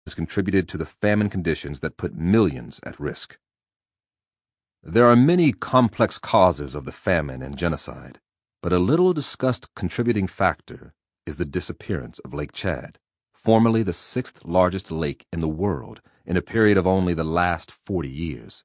has contributed to the famine conditions that put millions at risk. There are many complex causes of the famine and genocide, but a little discussed contributing factor is the disappearance of Lake Chad, formerly the sixth largest lake in the world in a period of only the last 40 years.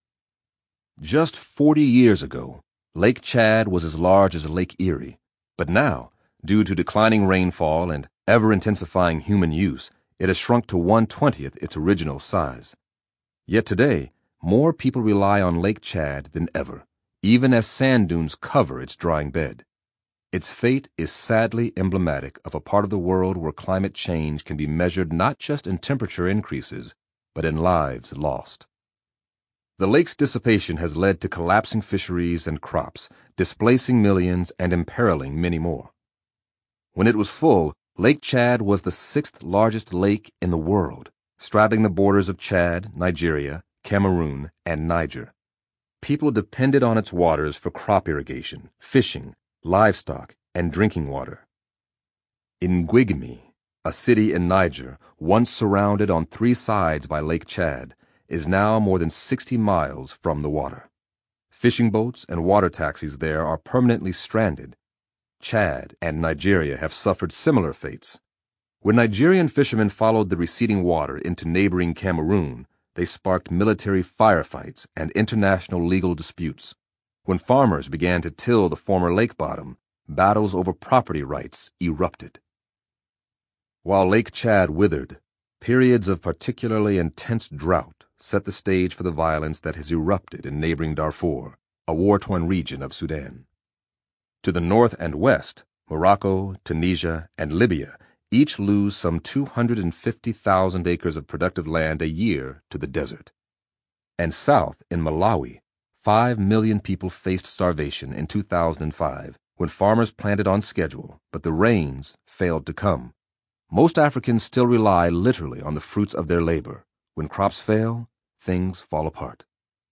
Just 40 years ago, Lake Chad was as large as Lake Erie, but now, due to declining rainfall and ever-intensifying human use, it has shrunk to 1/20th its original size. Yet today, more people rely on Lake Chad than ever, even as sand dunes cover its drying bed. Its fate is sadly emblematic of a part of the world where climate change can be measured not just in temperature increases, but in lives lost. The lake's dissipation has led to collapsing fisheries and crops, displacing millions and imperiling many more. When it was full, Lake Chad was the sixth largest lake in the world, straddling the borders of Chad, Nigeria, Cameroon, and Niger. People depended on its waters for crop irrigation, fishing, livestock, and drinking water. Nguigimi, a city in Niger, once surrounded on 3 sides by Lake Chad, is now more than 60 miles from the water. Fishing boats and water taxis there are permanently stranded. Chad and Nigeria have suffered similar fates. When Nigerian fishermen followed the receding water into neighboring Cameroon, they sparked military firefights and international legal disputes. When farmers began to till the former lake bottom, battles over property rights erupted. While Lake Chad withered, periods of particularly intense drought set the stage for the violence that has erupted in neighboring Darfur, a war-torn region of Sudan. To the north and west, Morocco, Tunisia, and Libya each lose some 250,000 acres of productive land a year to the desert. And south, in Malawi, 5 million people faced starvation in 2005 when farmers planted on schedule, but the rains failed to come. Most Africans still rely literally on the fruits of their labor. When crops fail, things fall apart.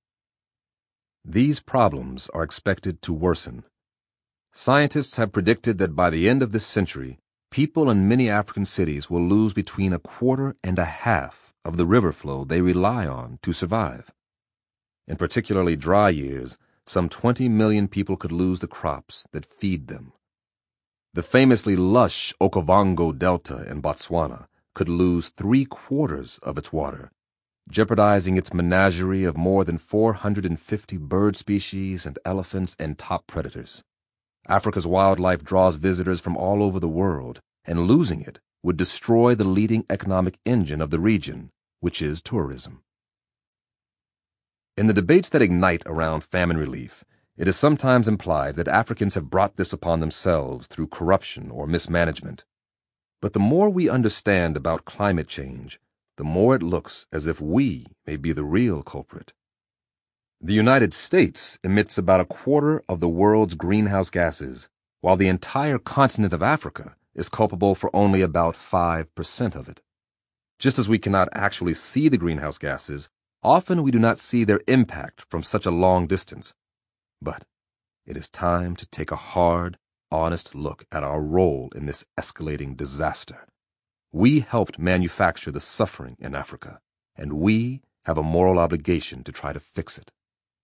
These problems are expected to worsen. Scientists have predicted that by the end of this century, people in many African cities will lose between 1/4 and 1/2 of the river flow they rely on to survive. In particularly dry years, some 20 million people could lose the crops that feed them. The famously lush Okavango Delta in Botswana could lose 3/4 of its water, jeopardizing its menagerie of more than 450 bird species and elephants and top predators. Africa's wildlife draws visitors from all over the world, and losing it would destroy the leading economic engine of the region, which is tourism. In the debates that ignite around famine relief, it is sometimes implied that Africans have brought this upon themselves through corruption or mismanagement. But the more we understand about climate change, the more it looks as if we may be the real culprit. The United States emits about 1/4 of the world's greenhouse gases, while the entire continent of Africa is culpable for only about 5% of it. Just as we cannot actually see the greenhouse gases, often we do not see their impact from such a long distance. But it is time to take a hard, honest look at our role in this escalating disaster. We helped manufacture the suffering in Africa, and we have a moral obligation to try to fix it.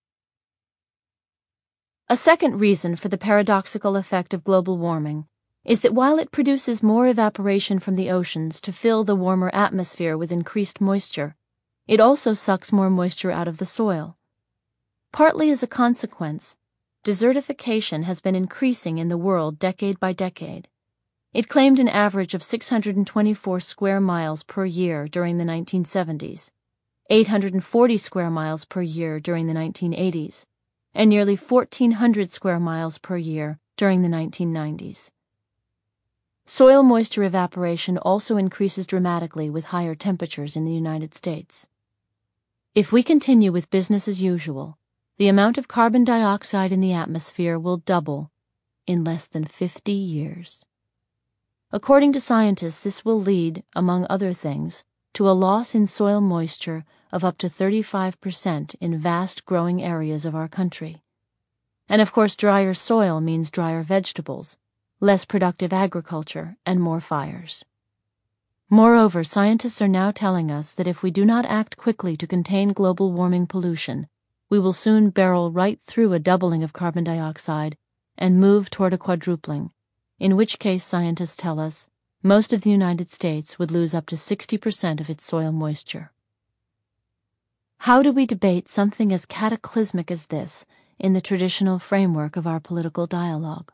A second reason for the paradoxical effect of global warming is that while it produces more evaporation from the oceans to fill the warmer atmosphere with increased moisture, it also sucks more moisture out of the soil. Partly as a consequence, desertification has been increasing in the world decade by decade. It claimed an average of 624 square miles per year during the 1970s, 840 square miles per year during the 1980s, and nearly 1,400 square miles per year during the 1990s. Soil moisture evaporation also increases dramatically with higher temperatures in the United States. If we continue with business as usual, the amount of carbon dioxide in the atmosphere will double in less than 50 years. According to scientists, this will lead, among other things, to a loss in soil moisture of up to 35% in vast growing areas of our country. And of course, drier soil means drier vegetables, less productive agriculture, and more fires. Moreover, scientists are now telling us that if we do not act quickly to contain global warming pollution, we will soon barrel right through a doubling of carbon dioxide and move toward a quadrupling, in which case, scientists tell us, most of the United States would lose up to 60% of its soil moisture. How do we debate something as cataclysmic as this in the traditional framework of our political dialogue?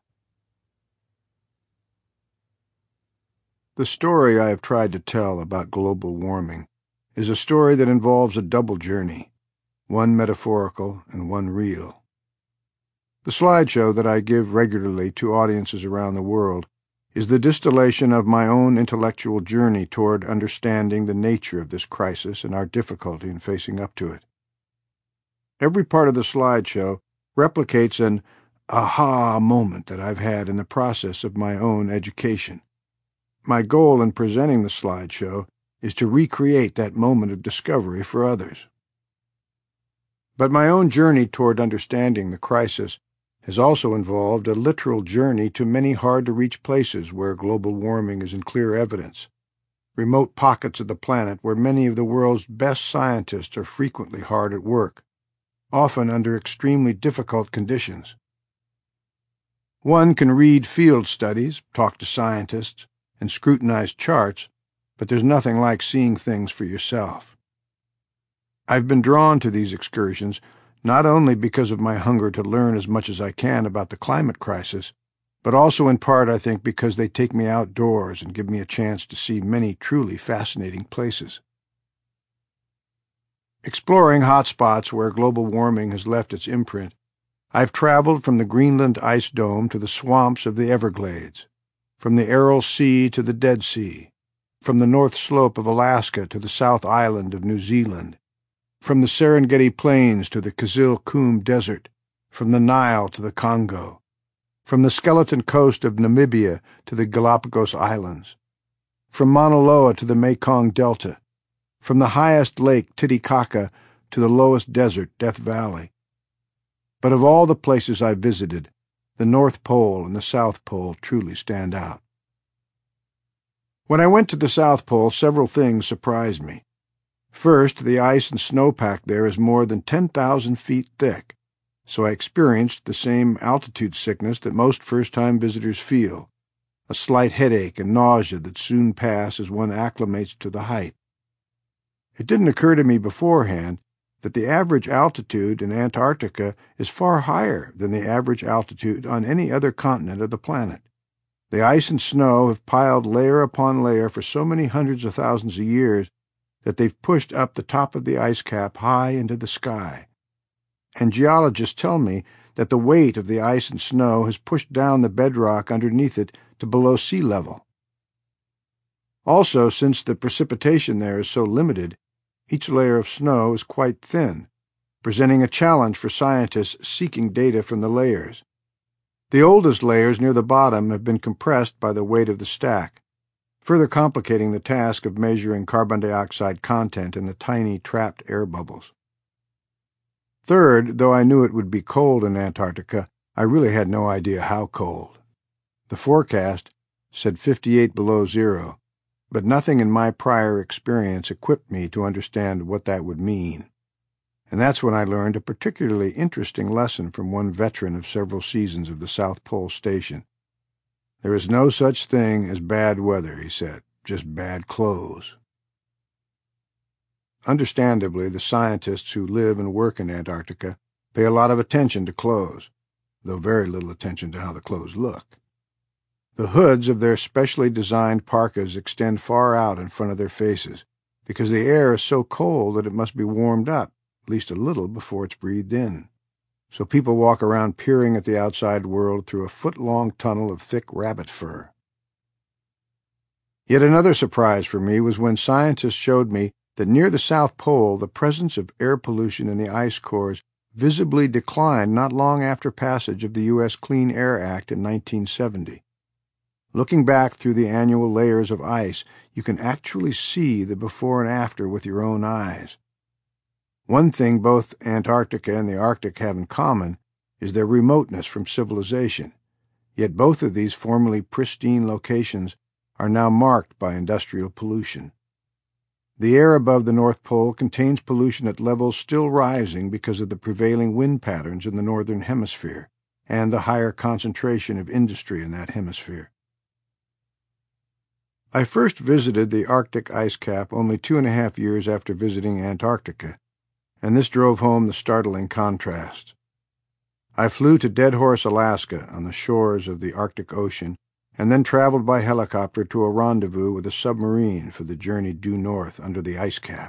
The story I have tried to tell about global warming is a story that involves a double journey, one metaphorical and one real. The slideshow that I give regularly to audiences around the world is the distillation of my own intellectual journey toward understanding the nature of this crisis and our difficulty in facing up to it. Every part of the slideshow replicates an aha moment that I've had in the process of my own education. My goal in presenting the slideshow is to recreate that moment of discovery for others. But my own journey toward understanding the crisis has also involved a literal journey to many hard-to-reach places where global warming is in clear evidence, remote pockets of the planet where many of the world's best scientists are frequently hard at work, often under extremely difficult conditions. One can read field studies, talk to scientists, and scrutinize charts, but there's nothing like seeing things for yourself. I've been drawn to these excursions not only because of my hunger to learn as much as I can about the climate crisis, but also in part, I think, because they take me outdoors and give me a chance to see many truly fascinating places. Exploring hotspots where global warming has left its imprint, I've traveled from the Greenland ice dome to the swamps of the Everglades, from the Aral Sea to the Dead Sea, from the North Slope of Alaska to the South Island of New Zealand, from the Serengeti Plains to the Kizil-Kum Desert, from the Nile to the Congo, from the skeleton coast of Namibia to the Galapagos Islands, from Mauna Loa to the Mekong Delta, from the highest lake, Titicaca, to the lowest desert, Death Valley. But of all the places I visited, the North Pole and the South Pole truly stand out. When I went to the South Pole, several things surprised me. First, the ice and snowpack there is more than 10,000 feet thick, so I experienced the same altitude sickness that most first-time visitors feel, a slight headache and nausea that soon pass as one acclimates to the height. It didn't occur to me beforehand that the average altitude in Antarctica is far higher than the average altitude on any other continent of the planet. The ice and snow have piled layer upon layer for so many hundreds of thousands of years that they've pushed up the top of the ice cap high into the sky. And geologists tell me that the weight of the ice and snow has pushed down the bedrock underneath it to below sea level. Also, since the precipitation there is so limited, each layer of snow is quite thin, presenting a challenge for scientists seeking data from the layers. The oldest layers near the bottom have been compressed by the weight of the stack, further complicating the task of measuring carbon dioxide content in the tiny trapped air bubbles. Third, though I knew it would be cold in Antarctica, I really had no idea how cold. The forecast said 58 below zero, but nothing in my prior experience equipped me to understand what that would mean. And that's when I learned a particularly interesting lesson from one veteran of several seasons of the South Pole Station. There is no such thing as bad weather, he said, just bad clothes. Understandably, the scientists who live and work in Antarctica pay a lot of attention to clothes, though very little attention to how the clothes look. The hoods of their specially designed parkas extend far out in front of their faces, because the air is so cold that it must be warmed up, at least a little, before it's breathed in. So people walk around peering at the outside world through a foot-long tunnel of thick rabbit fur. Yet another surprise for me was when scientists showed me that near the South Pole the presence of air pollution in the ice cores visibly declined not long after passage of the U.S. Clean Air Act in 1970. Looking back through the annual layers of ice, you can actually see the before and after with your own eyes. One thing both Antarctica and the Arctic have in common is their remoteness from civilization, yet both of these formerly pristine locations are now marked by industrial pollution. The air above the North Pole contains pollution at levels still rising because of the prevailing wind patterns in the northern hemisphere and the higher concentration of industry in that hemisphere. I first visited the Arctic ice cap only 2.5 years after visiting Antarctica, and this drove home the startling contrast. I flew to Dead Horse, Alaska, on the shores of the Arctic Ocean, and then traveled by helicopter to a rendezvous with a submarine for the journey due north under the ice cap.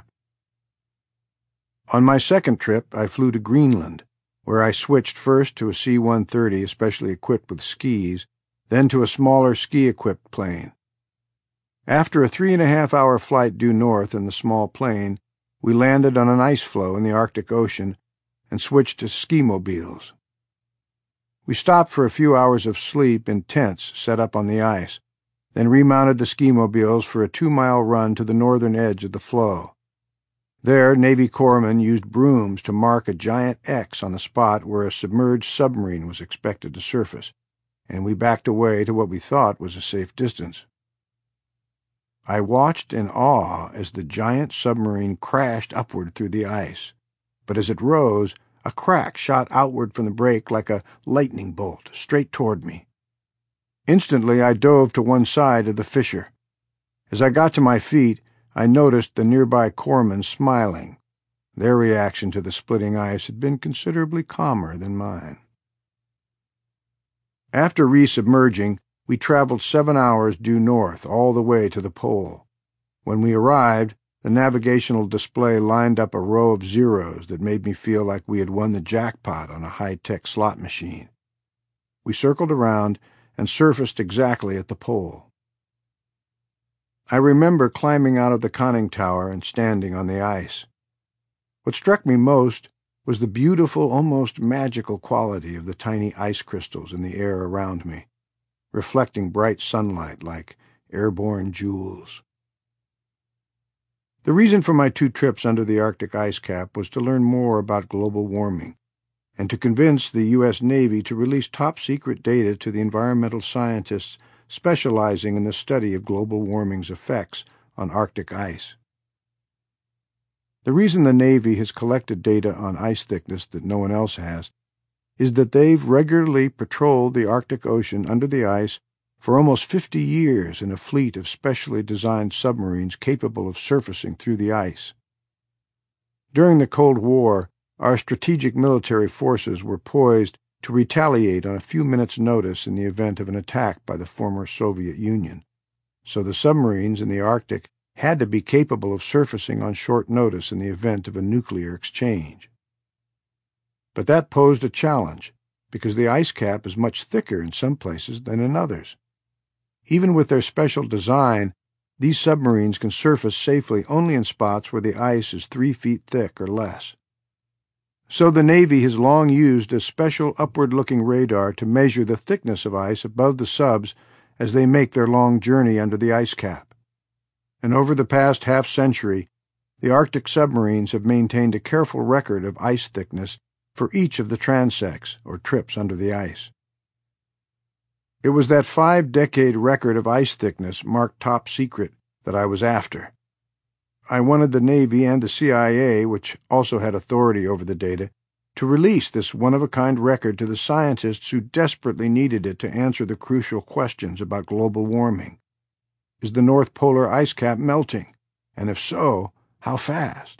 On my second trip, I flew to Greenland, where I switched first to a C-130 especially equipped with skis, then to a smaller ski-equipped plane. After a 3.5-hour flight due north in the small plane, we landed on an ice floe in the Arctic Ocean and switched to ski-mobiles. We stopped for a few hours of sleep in tents set up on the ice, then remounted the ski-mobiles for a 2-mile run to the northern edge of the floe. There, Navy corpsmen used brooms to mark a giant X on the spot where a submerged submarine was expected to surface, and we backed away to what we thought was a safe distance. I watched in awe as the giant submarine crashed upward through the ice, but as it rose, a crack shot outward from the break like a lightning bolt, straight toward me. Instantly, I dove to one side of the fissure. As I got to my feet, I noticed the nearby corpsmen smiling. Their reaction to the splitting ice had been considerably calmer than mine. After resubmerging, we traveled 7 hours due north all the way to the pole. When we arrived, the navigational display lined up a row of zeros that made me feel like we had won the jackpot on a high-tech slot machine. We circled around and surfaced exactly at the pole. I remember climbing out of the conning tower and standing on the ice. What struck me most was the beautiful, almost magical quality of the tiny ice crystals in the air around me, reflecting bright sunlight like airborne jewels. The reason for my 2 trips under the Arctic ice cap was to learn more about global warming and to convince the U.S. Navy to release top-secret data to the environmental scientists specializing in the study of global warming's effects on Arctic ice. The reason the Navy has collected data on ice thickness that no one else has is that they've regularly patrolled the Arctic Ocean under the ice for almost 50 years in a fleet of specially designed submarines capable of surfacing through the ice. During the Cold War, our strategic military forces were poised to retaliate on a few minutes' notice in the event of an attack by the former Soviet Union, so the submarines in the Arctic had to be capable of surfacing on short notice in the event of a nuclear exchange. But that posed a challenge, because the ice cap is much thicker in some places than in others. Even with their special design, these submarines can surface safely only in spots where the ice is 3 feet thick or less. So the Navy has long used a special upward-looking radar to measure the thickness of ice above the subs as they make their long journey under the ice cap. And over the past half-century, the Arctic submarines have maintained a careful record of ice thickness for each of the transects, or trips under the ice. It was that 5-decade record of ice thickness marked top secret that I was after. I wanted the Navy and the CIA, which also had authority over the data, to release this one-of-a-kind record to the scientists who desperately needed it to answer the crucial questions about global warming. Is the North Polar ice cap melting? And if so, how fast?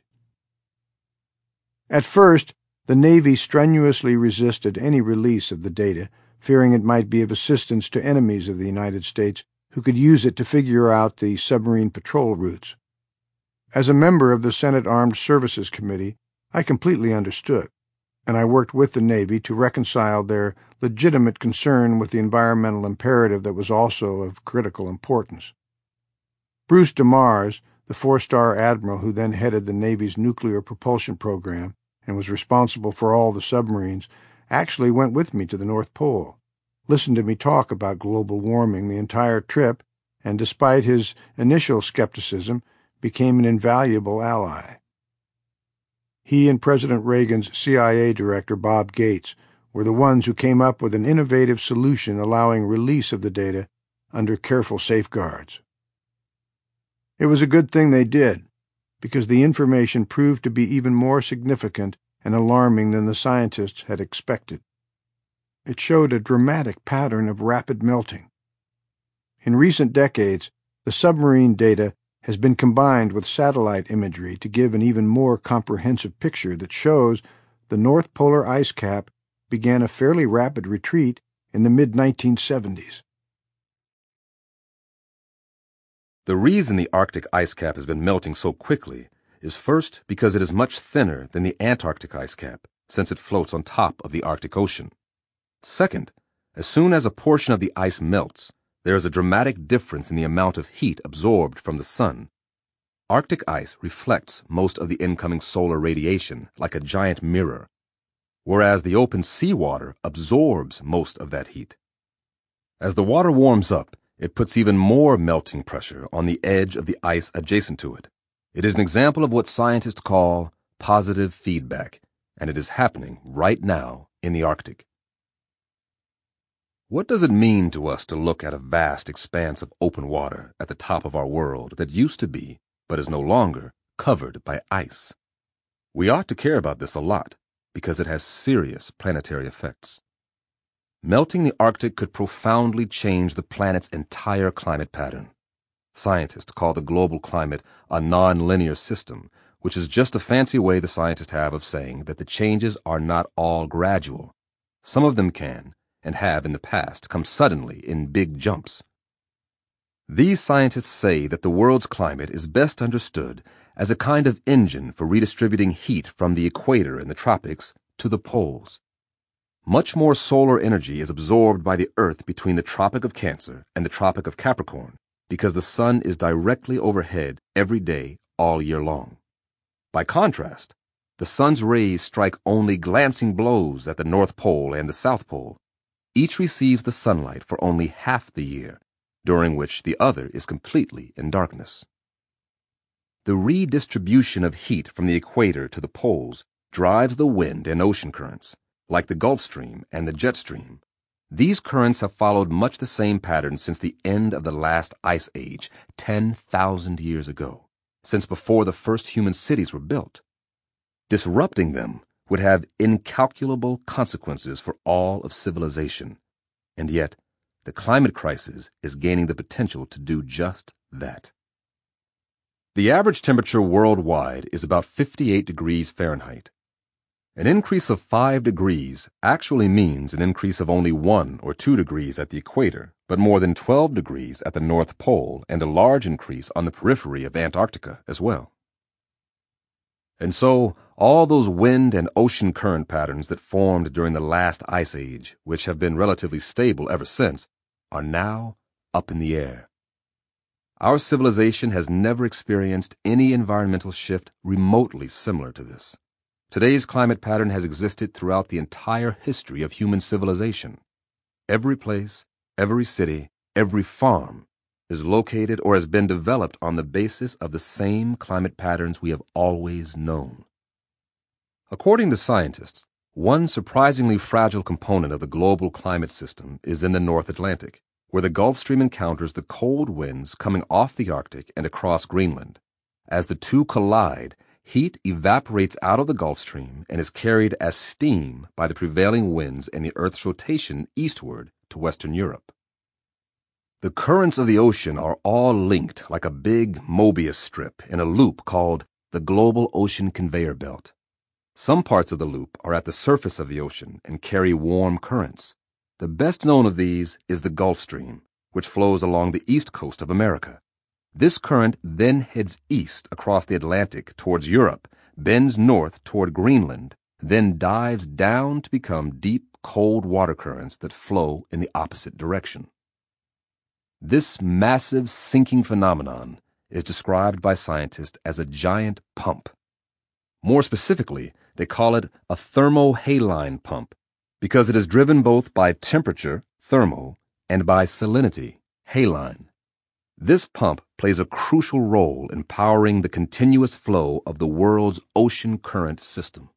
At first, the Navy strenuously resisted any release of the data, fearing it might be of assistance to enemies of the United States who could use it to figure out the submarine patrol routes. As a member of the Senate Armed Services Committee, I completely understood, and I worked with the Navy to reconcile their legitimate concern with the environmental imperative that was also of critical importance. Bruce DeMars, the 4-star admiral who then headed the Navy's nuclear propulsion program and was responsible for all the submarines, actually went with me to the North Pole, listened to me talk about global warming the entire trip, and despite his initial skepticism, became an invaluable ally. He and President Reagan's CIA director, Bob Gates, were the ones who came up with an innovative solution allowing release of the data under careful safeguards. It was a good thing they did, because the information proved to be even more significant and alarming than the scientists had expected. It showed a dramatic pattern of rapid melting. In recent decades, the submarine data has been combined with satellite imagery to give an even more comprehensive picture that shows the North Polar ice cap began a fairly rapid retreat in the mid-1970s. The reason the Arctic ice cap has been melting so quickly is first because it is much thinner than the Antarctic ice cap, since it floats on top of the Arctic Ocean. Second, as soon as a portion of the ice melts, there is a dramatic difference in the amount of heat absorbed from the sun. Arctic ice reflects most of the incoming solar radiation like a giant mirror, whereas the open seawater absorbs most of that heat. As the water warms up, it puts even more melting pressure on the edge of the ice adjacent to it. It is an example of what scientists call positive feedback, and it is happening right now in the Arctic. What does it mean to us to look at a vast expanse of open water at the top of our world that used to be, but is no longer, covered by ice? We ought to care about this a lot, because it has serious planetary effects. Melting the Arctic could profoundly change the planet's entire climate pattern. Scientists call the global climate a non-linear system, which is just a fancy way the scientists have of saying that the changes are not all gradual. Some of them can, and have in the past, come suddenly in big jumps. These scientists say that the world's climate is best understood as a kind of engine for redistributing heat from the equator in the tropics to the poles. Much more solar energy is absorbed by the Earth between the Tropic of Cancer and the Tropic of Capricorn because the sun is directly overhead every day all year long. By contrast, the sun's rays strike only glancing blows at the North Pole and the South Pole. Each receives the sunlight for only half the year, during which the other is completely in darkness. The redistribution of heat from the equator to the poles drives the wind and ocean currents, like the Gulf Stream and the jet stream. These currents have followed much the same pattern since the end of the last ice age 10,000 years ago, since before the first human cities were built. Disrupting them would have incalculable consequences for all of civilization, and yet the climate crisis is gaining the potential to do just that. The average temperature worldwide is about 58 degrees Fahrenheit. An increase of 5 degrees actually means an increase of only 1 or 2 degrees at the equator, but more than 12 degrees at the North Pole and a large increase on the periphery of Antarctica as well. And so, all those wind and ocean current patterns that formed during the last ice age, which have been relatively stable ever since, are now up in the air. Our civilization has never experienced any environmental shift remotely similar to this. Today's climate pattern has existed throughout the entire history of human civilization. Every place, every city, every farm is located or has been developed on the basis of the same climate patterns we have always known. According to scientists, one surprisingly fragile component of the global climate system is in the North Atlantic, where the Gulf Stream encounters the cold winds coming off the Arctic and across Greenland. As the two collide, heat evaporates out of the Gulf Stream and is carried as steam by the prevailing winds and the Earth's rotation eastward to Western Europe. The currents of the ocean are all linked like a big Mobius strip in a loop called the Global Ocean Conveyor Belt. Some parts of the loop are at the surface of the ocean and carry warm currents. The best known of these is the Gulf Stream, which flows along the east coast of America. This current then heads east across the Atlantic towards Europe, bends north toward Greenland, then dives down to become deep, cold water currents that flow in the opposite direction. This massive sinking phenomenon is described by scientists as a giant pump. More specifically, they call it a thermohaline pump because it is driven both by temperature, thermo, and by salinity, haline. This pump plays a crucial role in powering the continuous flow of the world's ocean current system.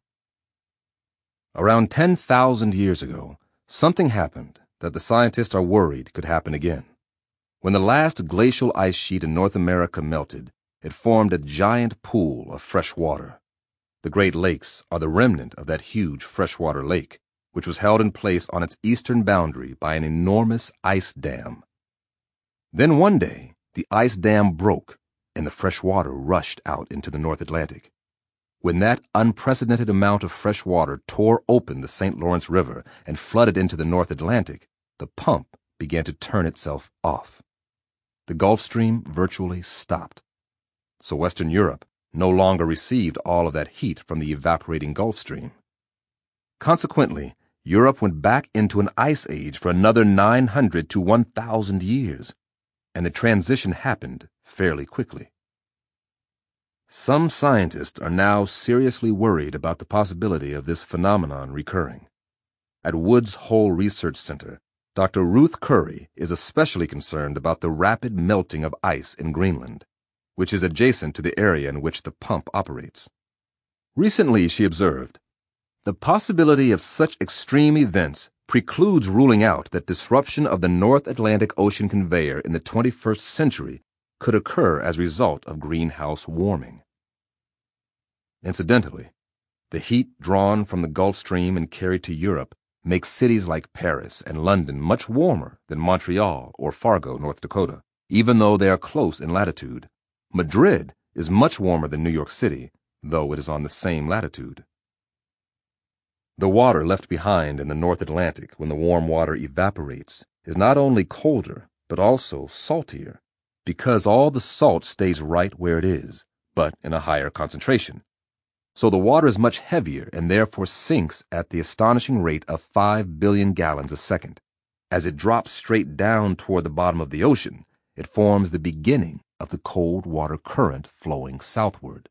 Around 10,000 years ago, something happened that the scientists are worried could happen again. When the last glacial ice sheet in North America melted, it formed a giant pool of fresh water. The Great Lakes are the remnant of that huge freshwater lake, which was held in place on its eastern boundary by an enormous ice dam. Then one day, the ice dam broke, and the fresh water rushed out into the North Atlantic. When that unprecedented amount of fresh water tore open the St. Lawrence River and flooded into the North Atlantic, the pump began to turn itself off. The Gulf Stream virtually stopped. So Western Europe no longer received all of that heat from the evaporating Gulf Stream. Consequently, Europe went back into an ice age for another 900 to 1,000 years, and the transition happened fairly quickly. Some scientists are now seriously worried about the possibility of this phenomenon recurring. At Woods Hole Research Center, Dr. Ruth Curry is especially concerned about the rapid melting of ice in Greenland, which is adjacent to the area in which the pump operates. Recently, she observed, "The possibility of such extreme events precludes ruling out that disruption of the North Atlantic Ocean conveyor in the 21st century could occur as a result of greenhouse warming." Incidentally, the heat drawn from the Gulf Stream and carried to Europe makes cities like Paris and London much warmer than Montreal or Fargo, North Dakota, even though they are close in latitude. Madrid is much warmer than New York City, though it is on the same latitude. The water left behind in the North Atlantic when the warm water evaporates is not only colder, but also saltier, because all the salt stays right where it is, but in a higher concentration. So the water is much heavier and therefore sinks at the astonishing rate of 5 billion gallons a second. As it drops straight down toward the bottom of the ocean, it forms the beginning of the cold water current flowing southward.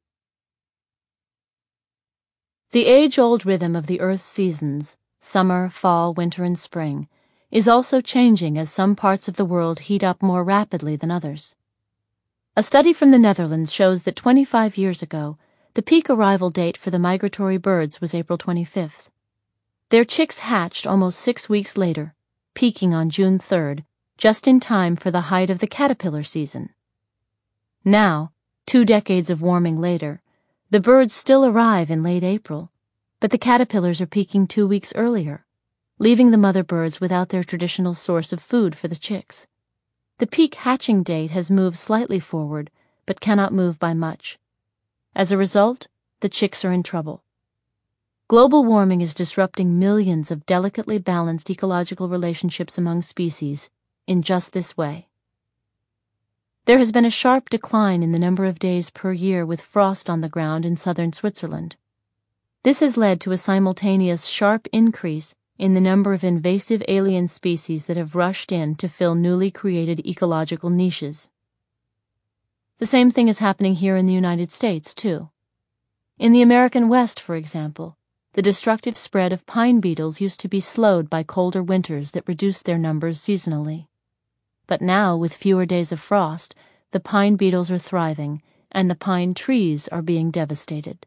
The age-old rhythm of the Earth's seasons, summer, fall, winter, and spring, is also changing as some parts of the world heat up more rapidly than others. A study from the Netherlands shows that 25 years ago, the peak arrival date for the migratory birds was April 25th. Their chicks hatched almost 6 weeks later, peaking on June 3rd, just in time for the height of the caterpillar season. Now, 2 decades of warming later, the birds still arrive in late April, but the caterpillars are peaking 2 weeks earlier, leaving the mother birds without their traditional source of food for the chicks. The peak hatching date has moved slightly forward, but cannot move by much. As a result, the chicks are in trouble. Global warming is disrupting millions of delicately balanced ecological relationships among species in just this way. There has been a sharp decline in the number of days per year with frost on the ground in southern Switzerland. This has led to a simultaneous sharp increase in the number of invasive alien species that have rushed in to fill newly created ecological niches. The same thing is happening here in the United States, too. In the American West, for example, the destructive spread of pine beetles used to be slowed by colder winters that reduced their numbers seasonally. But now, with fewer days of frost, the pine beetles are thriving, and the pine trees are being devastated.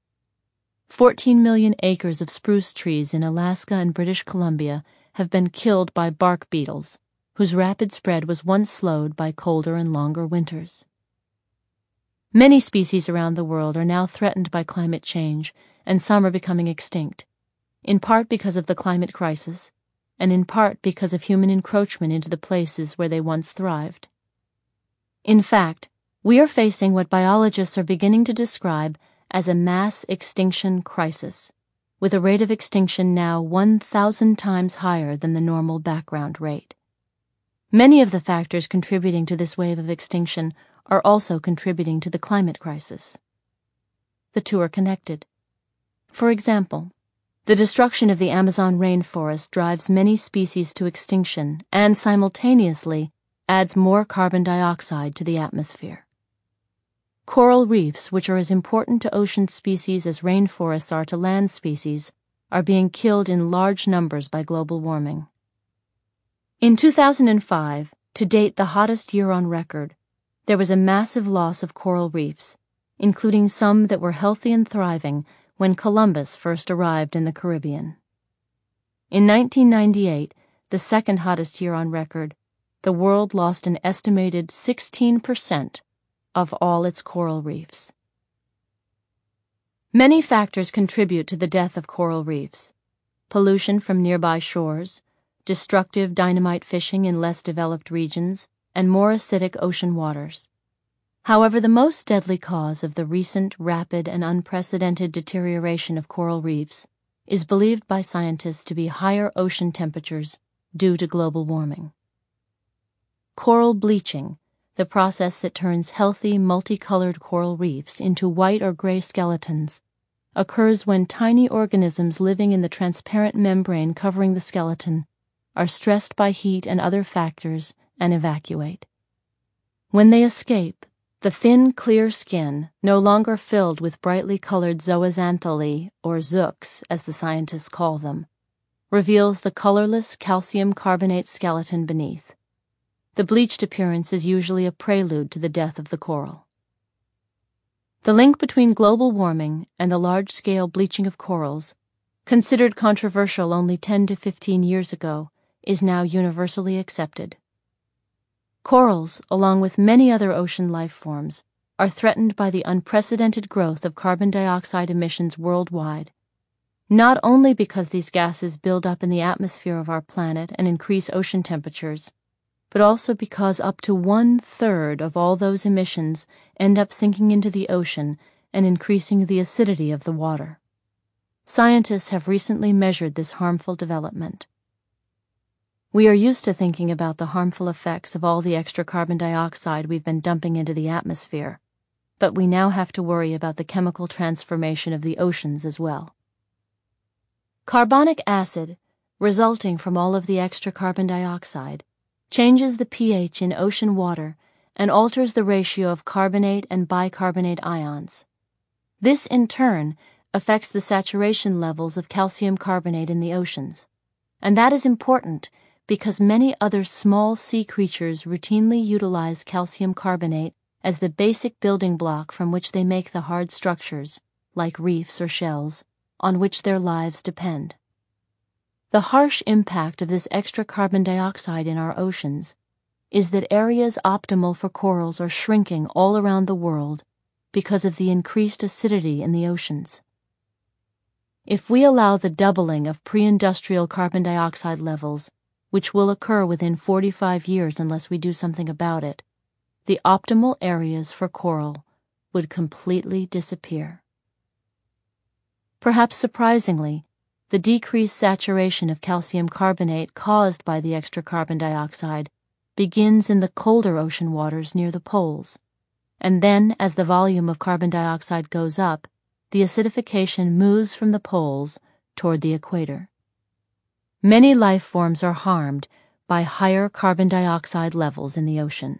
14 million acres of spruce trees in Alaska and British Columbia have been killed by bark beetles, whose rapid spread was once slowed by colder and longer winters. Many species around the world are now threatened by climate change, and some are becoming extinct, in part because of the climate crisis, and in part because of human encroachment into the places where they once thrived. In fact, we are facing what biologists are beginning to describe as a mass extinction crisis, with a rate of extinction now 1,000 times higher than the normal background rate. Many of the factors contributing to this wave of extinction are also contributing to the climate crisis. The two are connected. For example, the destruction of the Amazon rainforest drives many species to extinction and simultaneously adds more carbon dioxide to the atmosphere. Coral reefs, which are as important to ocean species as rainforests are to land species, are being killed in large numbers by global warming. In 2005, to date the hottest year on record, there was a massive loss of coral reefs, including some that were healthy and thriving when Columbus first arrived in the Caribbean. In 1998, the second hottest year on record, the world lost an estimated 16% of all its coral reefs. Many factors contribute to the death of coral reefs: pollution from nearby shores, destructive dynamite fishing in less developed regions, and more acidic ocean waters. However, the most deadly cause of the recent, rapid, and unprecedented deterioration of coral reefs is believed by scientists to be higher ocean temperatures due to global warming. Coral bleaching, the process that turns healthy, multicolored coral reefs into white or gray skeletons, occurs when tiny organisms living in the transparent membrane covering the skeleton are stressed by heat and other factors and evacuate. When they escape, the thin, clear skin, no longer filled with brightly colored zooxanthellae, or zooks as the scientists call them, reveals the colorless calcium carbonate skeleton beneath. The bleached appearance is usually a prelude to the death of the coral. The link between global warming and the large-scale bleaching of corals, considered controversial only 10 to 15 years ago, is now universally accepted. Corals, along with many other ocean life forms, are threatened by the unprecedented growth of carbon dioxide emissions worldwide, not only because these gases build up in the atmosphere of our planet and increase ocean temperatures, but also because up to 1/3 of all those emissions end up sinking into the ocean and increasing the acidity of the water. Scientists have recently measured this harmful development. We are used to thinking about the harmful effects of all the extra carbon dioxide we've been dumping into the atmosphere, but we now have to worry about the chemical transformation of the oceans as well. Carbonic acid, resulting from all of the extra carbon dioxide, changes the pH in ocean water and alters the ratio of carbonate and bicarbonate ions. This, in turn, affects the saturation levels of calcium carbonate in the oceans, and that is important because many other small sea creatures routinely utilize calcium carbonate as the basic building block from which they make the hard structures, like reefs or shells, on which their lives depend. The harsh impact of this extra carbon dioxide in our oceans is that areas optimal for corals are shrinking all around the world because of the increased acidity in the oceans. If we allow the doubling of pre-industrial carbon dioxide levels, which will occur within 45 years unless we do something about it, the optimal areas for coral would completely disappear. Perhaps surprisingly, the decreased saturation of calcium carbonate caused by the extra carbon dioxide begins in the colder ocean waters near the poles, and then as the volume of carbon dioxide goes up, the acidification moves from the poles toward the equator. Many life forms are harmed by higher carbon dioxide levels in the ocean.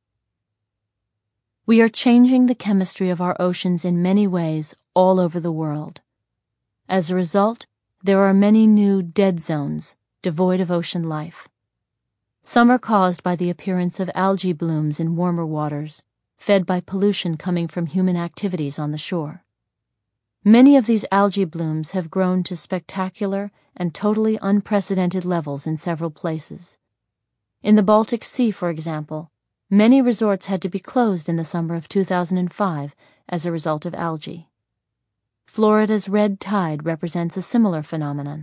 We are changing the chemistry of our oceans in many ways all over the world. As a result, there are many new dead zones devoid of ocean life. Some are caused by the appearance of algae blooms in warmer waters, fed by pollution coming from human activities on the shore. Many of these algae blooms have grown to spectacular and totally unprecedented levels in several places. In the Baltic Sea, for example, many resorts had to be closed in the summer of 2005 as a result of algae. Florida's red tide represents a similar phenomenon.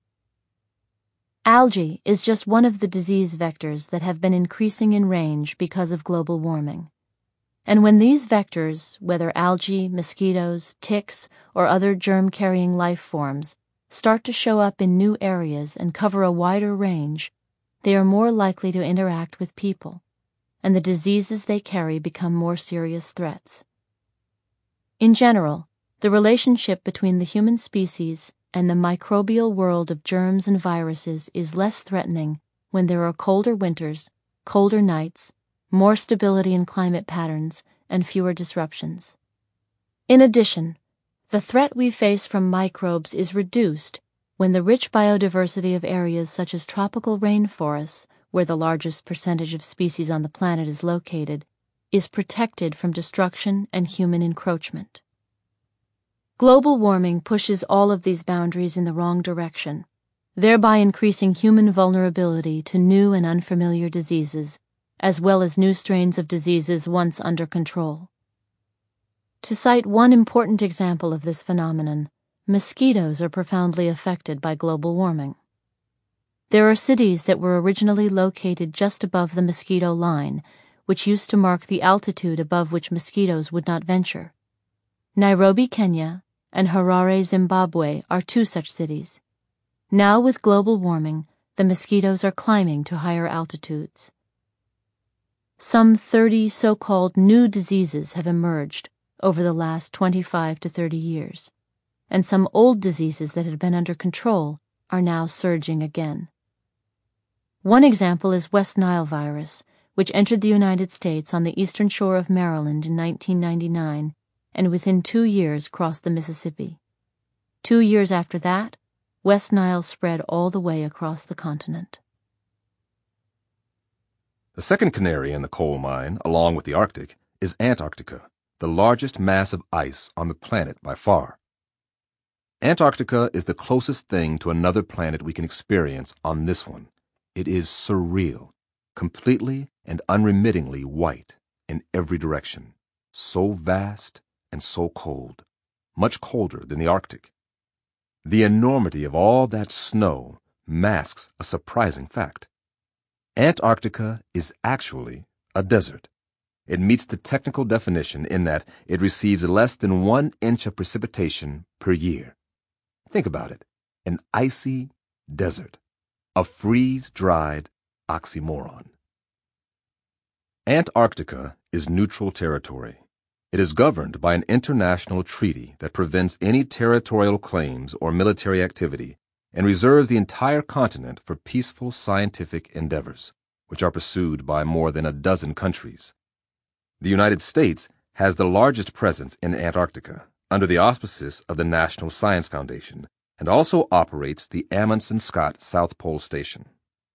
Algae is just one of the disease vectors that have been increasing in range because of global warming. And when these vectors, whether algae, mosquitoes, ticks, or other germ-carrying life forms, start to show up in new areas and cover a wider range, they are more likely to interact with people, and the diseases they carry become more serious threats. In general, the relationship between the human species and the microbial world of germs and viruses is less threatening when there are colder winters, colder nights, more stability in climate patterns, and fewer disruptions. In addition, the threat we face from microbes is reduced when the rich biodiversity of areas such as tropical rainforests, where the largest percentage of species on the planet is located, is protected from destruction and human encroachment. Global warming pushes all of these boundaries in the wrong direction, thereby increasing human vulnerability to new and unfamiliar diseases, as well as new strains of diseases once under control. To cite one important example of this phenomenon, mosquitoes are profoundly affected by global warming. There are cities that were originally located just above the mosquito line, which used to mark the altitude above which mosquitoes would not venture. Nairobi, Kenya, and Harare, Zimbabwe are two such cities. Now, with global warming, the mosquitoes are climbing to higher altitudes. Some 30 so-called new diseases have emerged over the last 25 to 30 years, and some old diseases that had been under control are now surging again. One example is West Nile virus, which entered the United States on the eastern shore of Maryland in 1999 and within 2 years crossed the Mississippi. 2 years after that, West Nile spread all the way across the continent. The second canary in the coal mine, along with the Arctic, is Antarctica, the largest mass of ice on the planet by far. Antarctica is the closest thing to another planet we can experience on this one. It is surreal, completely and unremittingly white in every direction, so vast and so cold, much colder than the Arctic. The enormity of all that snow masks a surprising fact. Antarctica is actually a desert. It meets the technical definition in that it receives less than 1 inch of precipitation per year. Think about it, an icy desert, a freeze-dried oxymoron. Antarctica is neutral territory. It is governed by an international treaty that prevents any territorial claims or military activity and reserves the entire continent for peaceful scientific endeavors, which are pursued by more than a dozen countries. The United States has the largest presence in Antarctica under the auspices of the National Science Foundation and also operates the Amundsen Scott South Pole Station.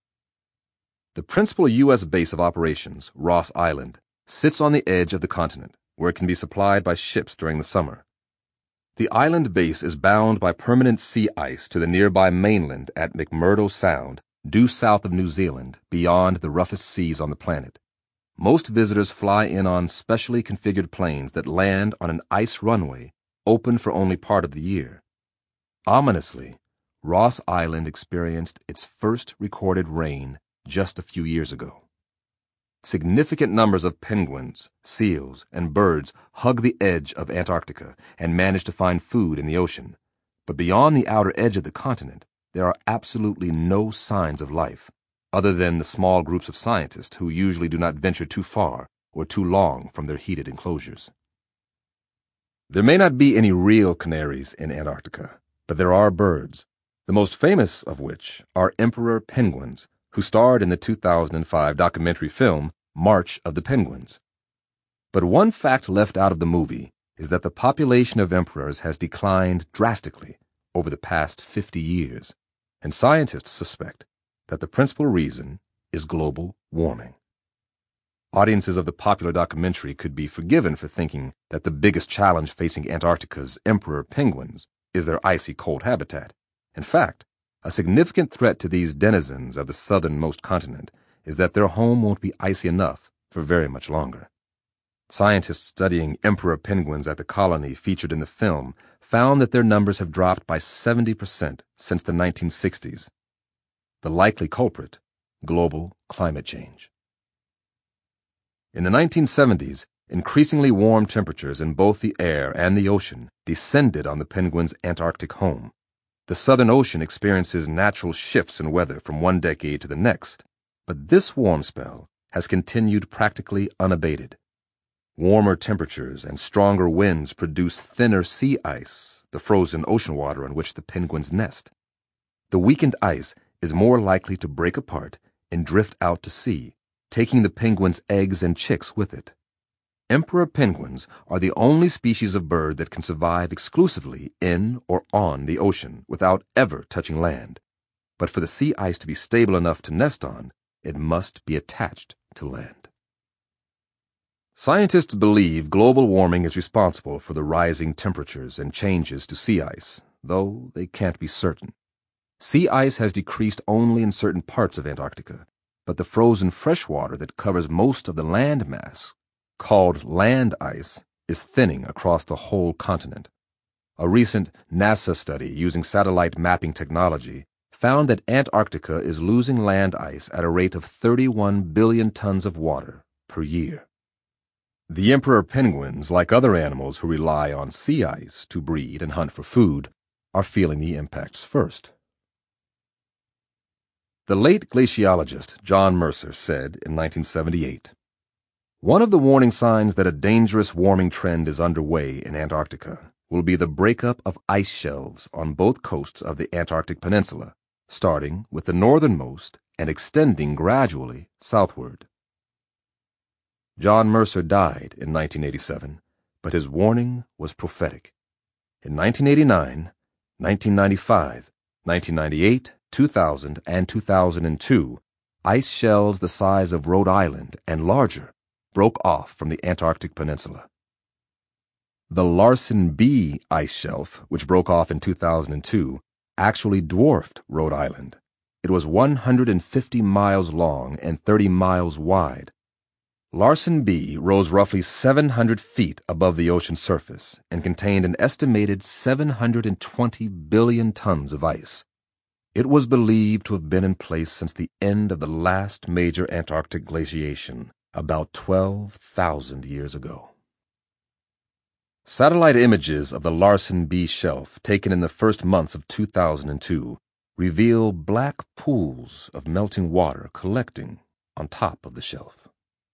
The principal U.S. base of operations, Ross Island, sits on the edge of the continent, where it can be supplied by ships during the summer. The island base is bound by permanent sea ice to the nearby mainland at McMurdo Sound, due south of New Zealand, beyond the roughest seas on the planet. Most visitors fly in on specially configured planes that land on an ice runway open for only part of the year. Ominously, Ross Island experienced its first recorded rain just a few years ago. Significant numbers of penguins, seals, and birds hug the edge of Antarctica and manage to find food in the ocean. But beyond the outer edge of the continent, there are absolutely no signs of life, other than the small groups of scientists who usually do not venture too far or too long from their heated enclosures. There may not be any real canaries in Antarctica, but there are birds, the most famous of which are emperor penguins, who starred in the 2005 documentary film March of the Penguins. But one fact left out of the movie is that the population of emperors has declined drastically over the past 50 years, and scientists suspect that the principal reason is global warming. Audiences of the popular documentary could be forgiven for thinking that the biggest challenge facing Antarctica's emperor penguins is their icy cold habitat. In fact, a significant threat to these denizens of the southernmost continent is that their home won't be icy enough for very much longer. Scientists studying emperor penguins at the colony featured in the film found that their numbers have dropped by 70% since the 1960s. The likely culprit, global climate change. In the 1970s, increasingly warm temperatures in both the air and the ocean descended on the penguins' Antarctic home. The Southern Ocean experiences natural shifts in weather from one decade to the next, but this warm spell has continued practically unabated. Warmer temperatures and stronger winds produce thinner sea ice, the frozen ocean water on which the penguins nest. The weakened ice is more likely to break apart and drift out to sea, taking the penguins' eggs and chicks with it. Emperor penguins are the only species of bird that can survive exclusively in or on the ocean without ever touching land. But for the sea ice to be stable enough to nest on, it must be attached to land. Scientists believe global warming is responsible for the rising temperatures and changes to sea ice, though they can't be certain. Sea ice has decreased only in certain parts of Antarctica, but the frozen freshwater that covers most of the land mass, called land ice, is thinning across the whole continent. A recent NASA study using satellite mapping technology found that Antarctica is losing land ice at a rate of 31 billion tons of water per year. The emperor penguins, like other animals who rely on sea ice to breed and hunt for food, are feeling the impacts first. The late glaciologist John Mercer said in 1978, "One of the warning signs that a dangerous warming trend is underway in Antarctica will be the breakup of ice shelves on both coasts of the Antarctic Peninsula, starting with the northernmost and extending gradually southward." John Mercer died in 1987, but his warning was prophetic. In 1989, 1995, 1998, 2000, and 2002, ice shelves the size of Rhode Island and larger broke off from the Antarctic Peninsula. The Larsen B ice shelf, which broke off in 2002, actually dwarfed Rhode Island. It was 150 miles long and 30 miles wide. Larsen B rose roughly 700 feet above the ocean surface and contained an estimated 720 billion tons of ice. It was believed to have been in place since the end of the last major Antarctic glaciation, about 12,000 years ago. Satellite images of the Larsen B shelf taken in the first months of 2002 reveal black pools of melting water collecting on top of the shelf.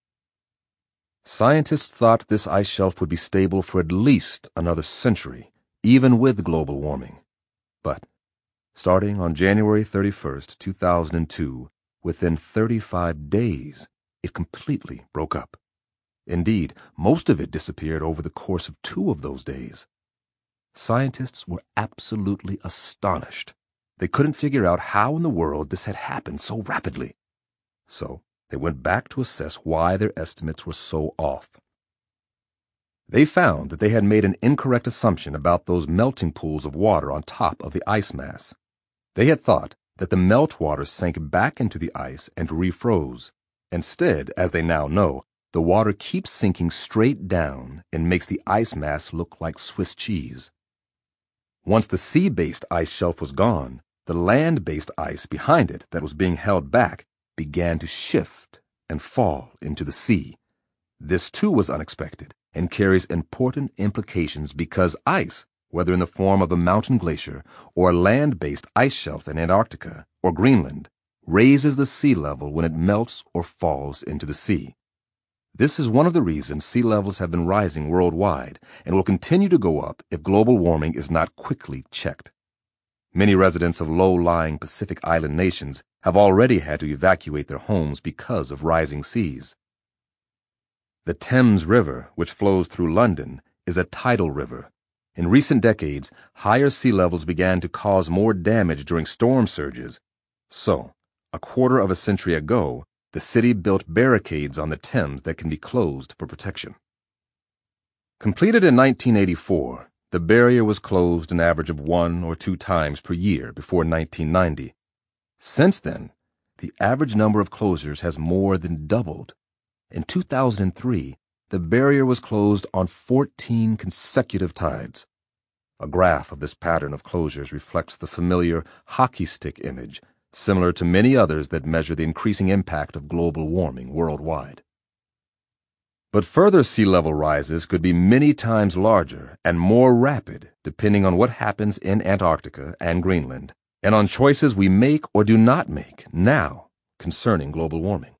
Scientists thought this ice shelf would be stable for at least another century, even with global warming. But starting on January 31st, 2002, within 35 days, it completely broke up. Indeed, most of it disappeared over the course of 2 of those days. Scientists were absolutely astonished. They couldn't figure out how in the world this had happened so rapidly. So they went back to assess why their estimates were so off. They found that they had made an incorrect assumption about those melting pools of water on top of the ice mass. They had thought that the meltwater sank back into the ice and refroze. Instead, as they now know, the water keeps sinking straight down and makes the ice mass look like Swiss cheese. Once the sea-based ice shelf was gone, the land-based ice behind it that was being held back began to shift and fall into the sea. This too was unexpected and carries important implications because ice, whether in the form of a mountain glacier or a land-based ice shelf in Antarctica or Greenland, raises the sea level when it melts or falls into the sea. This is one of the reasons sea levels have been rising worldwide and will continue to go up if global warming is not quickly checked. Many residents of low-lying Pacific island nations have already had to evacuate their homes because of rising seas. The Thames River, which flows through London, is a tidal river. In recent decades, higher sea levels began to cause more damage during storm surges. So, a quarter of a century ago, the city built barricades on the Thames that can be closed for protection. Completed in 1984, the barrier was closed an average of 1 or 2 times per year before 1990. Since then, the average number of closures has more than doubled. In 2003, the barrier was closed on 14 consecutive tides. A graph of this pattern of closures reflects the familiar hockey stick image, similar to many others that measure the increasing impact of global warming worldwide. But further sea level rises could be many times larger and more rapid depending on what happens in Antarctica and Greenland, and on choices we make or do not make now concerning global warming.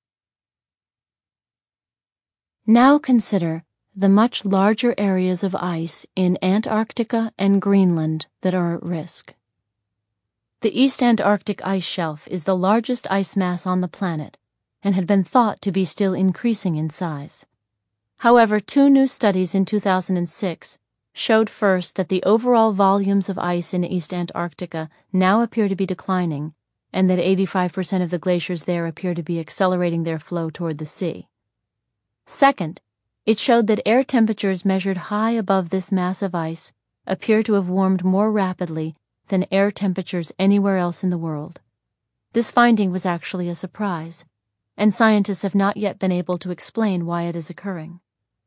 Now consider the much larger areas of ice in Antarctica and Greenland that are at risk. The East Antarctic ice shelf is the largest ice mass on the planet and had been thought to be still increasing in size. However, 2 new studies in 2006 showed first that the overall volumes of ice in East Antarctica now appear to be declining, and that 85% of the glaciers there appear to be accelerating their flow toward the sea. Second, it showed that air temperatures measured high above this mass of ice appear to have warmed more rapidly than air temperatures anywhere else in the world. This finding was actually a surprise, and scientists have not yet been able to explain why it is occurring.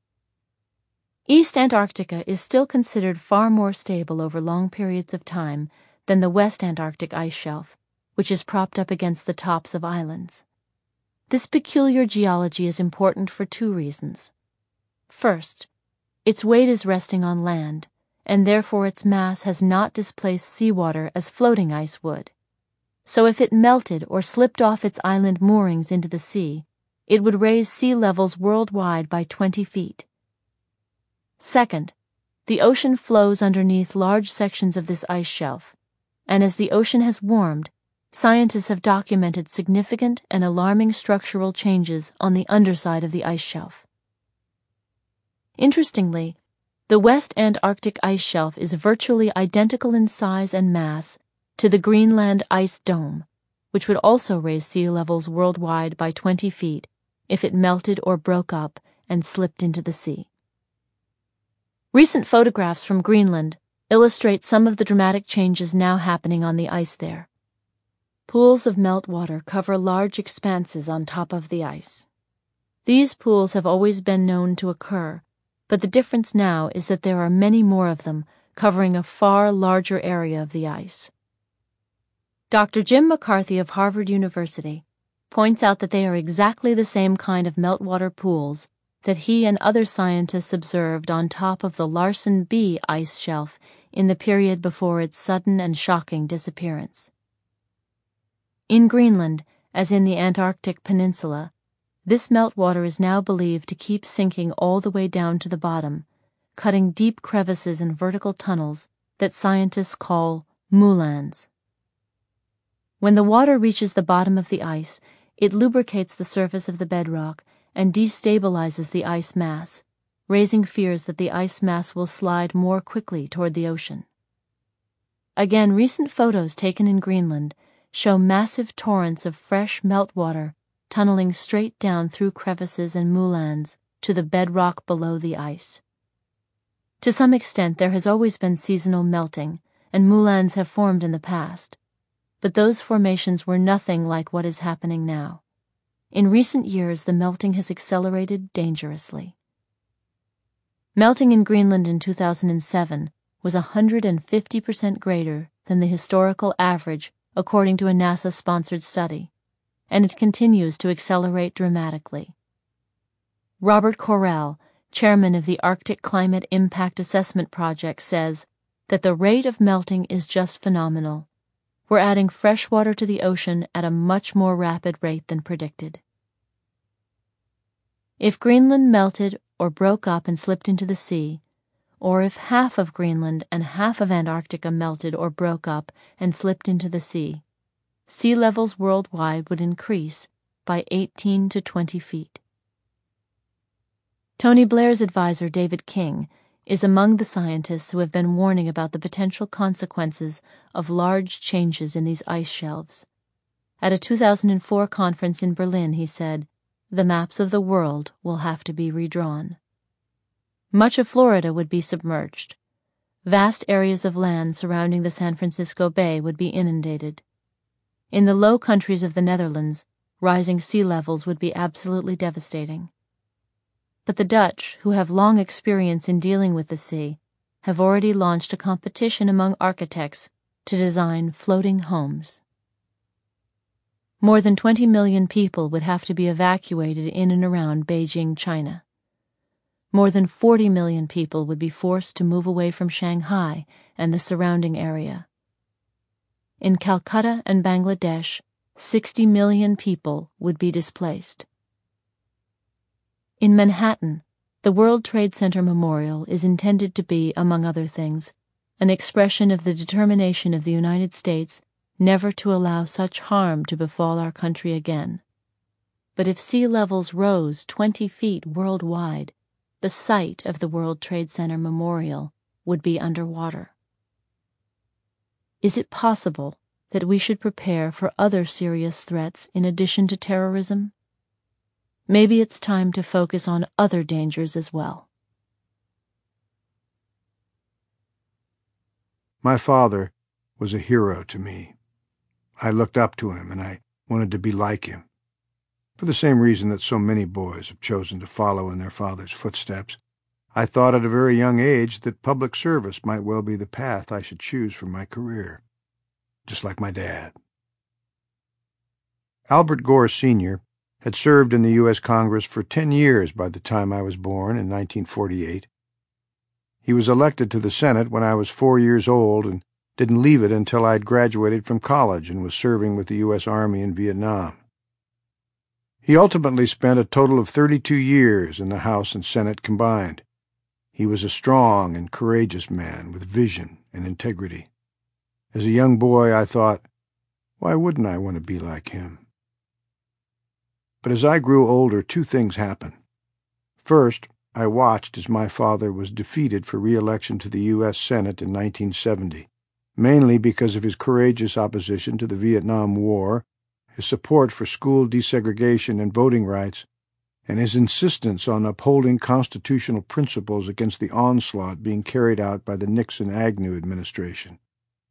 East Antarctica is still considered far more stable over long periods of time than the West Antarctic ice shelf, which is propped up against the tops of islands. This peculiar geology is important for two reasons. First, its weight is resting on land, and therefore its mass has not displaced seawater as floating ice would. So if it melted or slipped off its island moorings into the sea, it would raise sea levels worldwide by 20 feet. Second, the ocean flows underneath large sections of this ice shelf, and as the ocean has warmed, scientists have documented significant and alarming structural changes on the underside of the ice shelf. Interestingly, the West Antarctic ice shelf is virtually identical in size and mass to the Greenland ice dome, which would also raise sea levels worldwide by 20 feet if it melted or broke up and slipped into the sea. Recent photographs from Greenland illustrate some of the dramatic changes now happening on the ice there. Pools of meltwater cover large expanses on top of the ice. These pools have always been known to occur, but the difference now is that there are many more of them covering a far larger area of the ice. Dr. Jim McCarthy of Harvard University points out that they are exactly the same kind of meltwater pools that he and other scientists observed on top of the Larsen B ice shelf in the period before its sudden and shocking disappearance. In Greenland, as in the Antarctic Peninsula, this meltwater is now believed to keep sinking all the way down to the bottom, cutting deep crevices and vertical tunnels that scientists call moulins. When the water reaches the bottom of the ice, it lubricates the surface of the bedrock and destabilizes the ice mass, raising fears that the ice mass will slide more quickly toward the ocean. Again, recent photos taken in Greenland show massive torrents of fresh meltwater tunneling straight down through crevices and moulins to the bedrock below the ice. To some extent, there has always been seasonal melting, and moulins have formed in the past, but those formations were nothing like what is happening now. In recent years, the melting has accelerated dangerously. Melting in Greenland in 2007 was 150% greater than the historical average according to a NASA-sponsored study, and it continues to accelerate dramatically. Robert Correll, chairman of the Arctic Climate Impact Assessment Project, says that the rate of melting is just phenomenal. We're adding fresh water to the ocean at a much more rapid rate than predicted. If Greenland melted or broke up and slipped into the sea, or if half of Greenland and half of Antarctica melted or broke up and slipped into the sea levels worldwide would increase by 18 to 20 feet. Tony Blair's advisor, David King, is among the scientists who have been warning about the potential consequences of large changes in these ice shelves. At a 2004 conference in Berlin, he said, "The maps of the world will have to be redrawn." Much of Florida would be submerged. Vast areas of land surrounding the San Francisco Bay would be inundated. In the Low Countries of the Netherlands, rising sea levels would be absolutely devastating. But the Dutch, who have long experience in dealing with the sea, have already launched a competition among architects to design floating homes. More than 20 million people would have to be evacuated in and around Beijing, China. More than 40 million people would be forced to move away from Shanghai and the surrounding area. In Calcutta and Bangladesh, 60 million people would be displaced. In Manhattan, the World Trade Center Memorial is intended to be, among other things, an expression of the determination of the United States never to allow such harm to befall our country again. But if sea levels rose 20 feet worldwide, the site of the World Trade Center Memorial would be underwater. Is it possible that we should prepare for other serious threats in addition to terrorism? Maybe it's time to focus on other dangers as well. My father, was a hero to me. I looked up to him, and I wanted to be like him. For the same reason that so many boys have chosen to follow in their father's footsteps, I thought at a very young age that public service might well be the path I should choose for my career, just like my dad. Albert Gore Sr. had served in the U.S. Congress for 10 years by the time I was born in 1948. He was elected to the Senate when I was 4 years old and didn't leave it until I'd graduated from college and was serving with the U.S. Army in Vietnam. He ultimately spent a total of 32 years in the House and Senate combined. He was a strong and courageous man with vision and integrity. As a young boy, I thought, why wouldn't I want to be like him? But as I grew older, two things happened. First, I watched as my father was defeated for re-election to the U.S. Senate in 1970, mainly because of his courageous opposition to the Vietnam War, his support for school desegregation and voting rights, and his insistence on upholding constitutional principles against the onslaught being carried out by the Nixon-Agnew administration.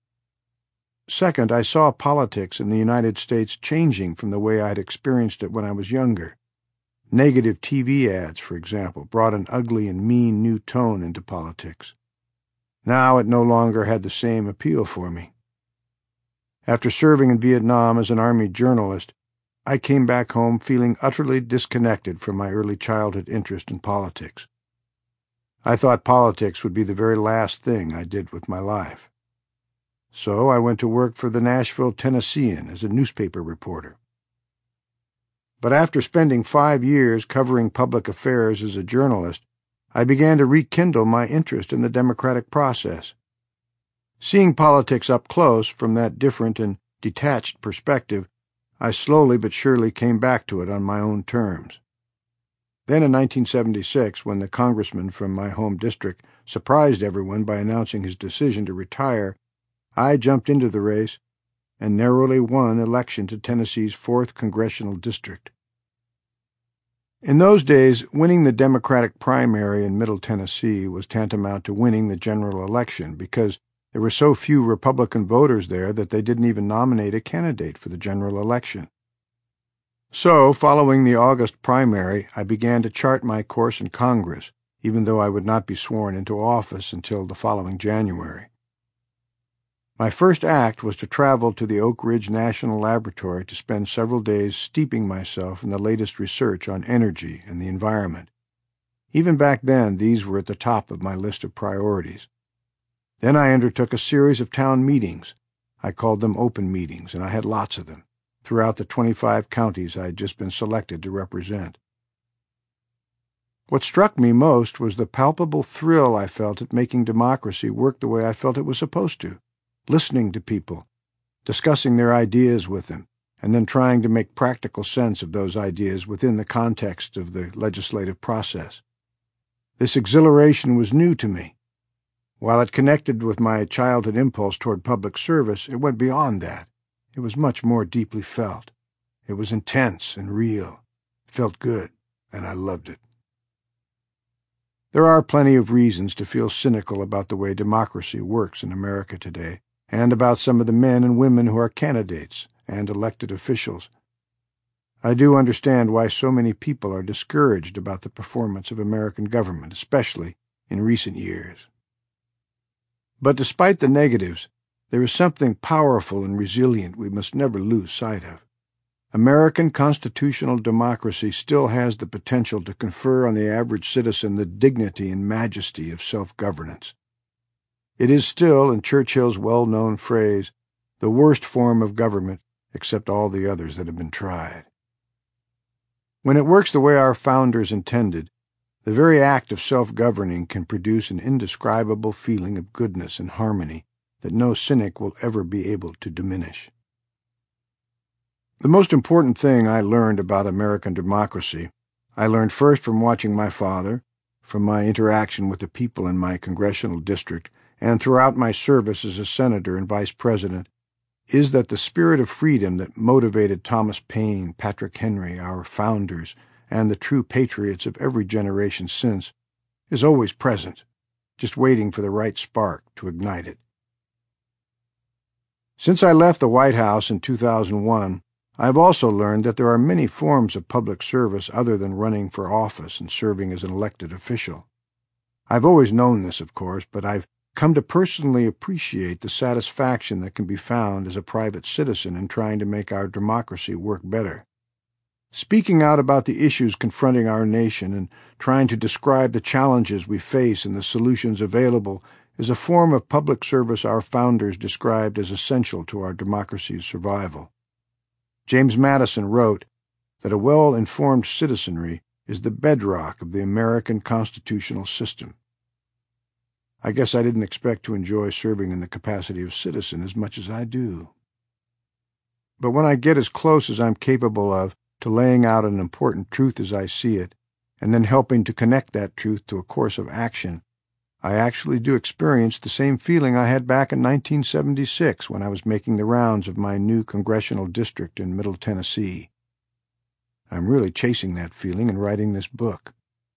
Second, I saw politics in the United States changing from the way I had experienced it when I was younger. Negative TV ads, for example, brought an ugly and mean new tone into politics. Now it no longer had the same appeal for me. After serving in Vietnam as an Army journalist, I came back home feeling utterly disconnected from my early childhood interest in politics. I thought politics would be the very last thing I did with my life. So I went to work for the Nashville Tennessean as a newspaper reporter. But after spending 5 years covering public affairs as a journalist, I began to rekindle my interest in the democratic process. Seeing politics up close from that different and detached perspective, I slowly but surely came back to it on my own terms. Then in 1976, when the congressman from my home district surprised everyone by announcing his decision to retire, I jumped into the race and narrowly won election to Tennessee's 4th congressional district. In those days, winning the Democratic primary in Middle Tennessee was tantamount to winning the general election because there were so few Republican voters there that they didn't even nominate a candidate for the general election. So, following the August primary, I began to chart my course in Congress, even though I would not be sworn into office until the following January. My first act was to travel to the Oak Ridge National Laboratory to spend several days steeping myself in the latest research on energy and the environment. Even back then, these were at the top of my list of priorities. Then I undertook a series of town meetings. I called them open meetings, and I had lots of them, throughout the 25 counties I had just been selected to represent. What struck me most was the palpable thrill I felt at making democracy work the way I felt it was supposed to, listening to people, discussing their ideas with them, and then trying to make practical sense of those ideas within the context of the legislative process. This exhilaration was new to me. While it connected with my childhood impulse toward public service, it went beyond that. It was much more deeply felt. It was intense and real. It felt good, and I loved it. There are plenty of reasons to feel cynical about the way democracy works in America today, and about some of the men and women who are candidates and elected officials. I do understand why so many people are discouraged about the performance of American government, especially in recent years. But despite the negatives, there is something powerful and resilient we must never lose sight of. American constitutional democracy still has the potential to confer on the average citizen the dignity and majesty of self-governance. It is still, in Churchill's well-known phrase, the worst form of government except all the others that have been tried. When it works the way our founders intended, the very act of self-governing can produce an indescribable feeling of goodness and harmony that no cynic will ever be able to diminish. The most important thing I learned about American democracy, I learned first from watching my father, from my interaction with the people in my congressional district, and throughout my service as a senator and vice president, is that the spirit of freedom that motivated Thomas Paine, Patrick Henry, our founders, and the true patriots of every generation since, is always present, just waiting for the right spark to ignite it. Since I left the White House in 2001, I have also learned that there are many forms of public service other than running for office and serving as an elected official. I've always known this, of course, but I've come to personally appreciate the satisfaction that can be found as a private citizen in trying to make our democracy work better. Speaking out about the issues confronting our nation and trying to describe the challenges we face and the solutions available is a form of public service our founders described as essential to our democracy's survival. James Madison wrote that a well-informed citizenry is the bedrock of the American constitutional system. I guess I didn't expect to enjoy serving in the capacity of citizen as much as I do. But when I get as close as I'm capable of to laying out an important truth as I see it, and then helping to connect that truth to a course of action, I actually do experience the same feeling I had back in 1976 when I was making the rounds of my new congressional district in Middle Tennessee. I'm really chasing that feeling in writing this book.